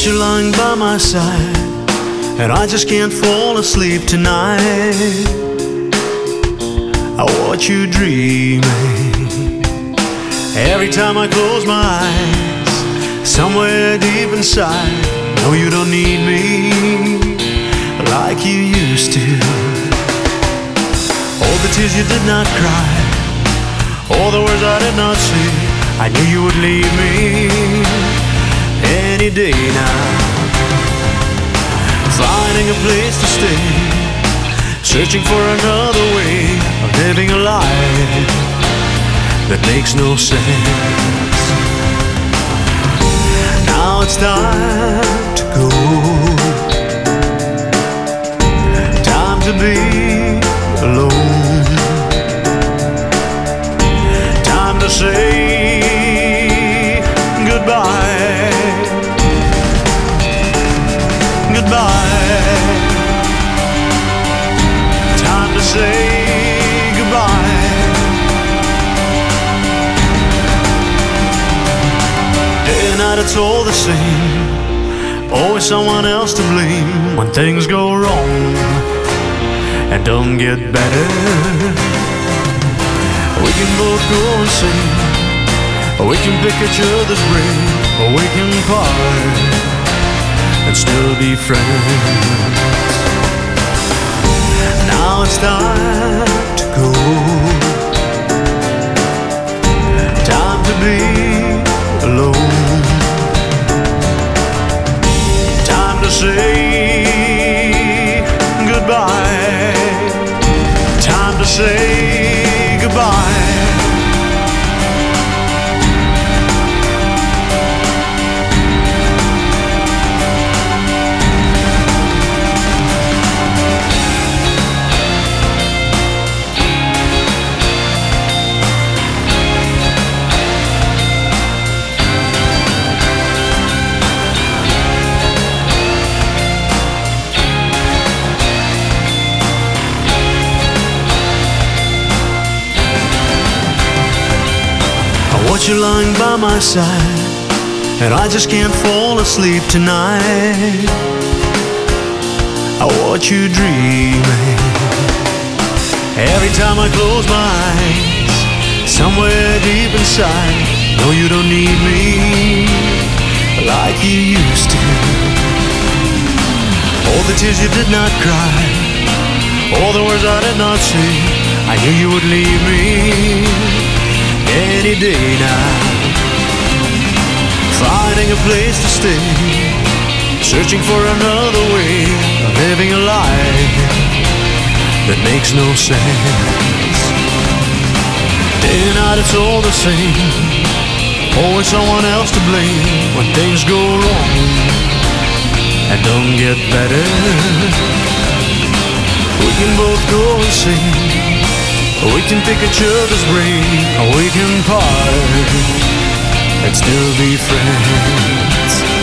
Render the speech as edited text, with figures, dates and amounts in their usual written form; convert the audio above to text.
want you lying by my side, and I just can't fall asleep tonight. I want you dreaming every time I close my eyes. Somewhere deep inside, no, you don't need me like you used to. All the tears you did not cry, all the words I did not say, I knew you would leave me any day now. Finding a place to stay, searching for another way of living a life that makes no sense. Now it's time to go, time to be alone, time to say goodbye, goodbye, time to say goodbye. Day and night it's all the same, always someone else to blame when things go wrong and don't get better. We can both go insane, or we can pick each other's brain, or we can part and still be friends. Now it's time to go, time to be alone, time to say goodbye, time to say goodbye. I want you lying by my side, and I just can't fall asleep tonight. I want you dreaming every time I close my eyes. Somewhere deep inside, no, you don't need me like you used to. All the tears you did not cry, all the words I did not say, I knew you would leave me any day now. Finding a place to stay, searching for another way of living a life that makes no sense. Day and night it's all the same, always someone else to blame when things go wrong and don't get better. We can both go and sing, we can pick each other's brain, or we can part and still be friends.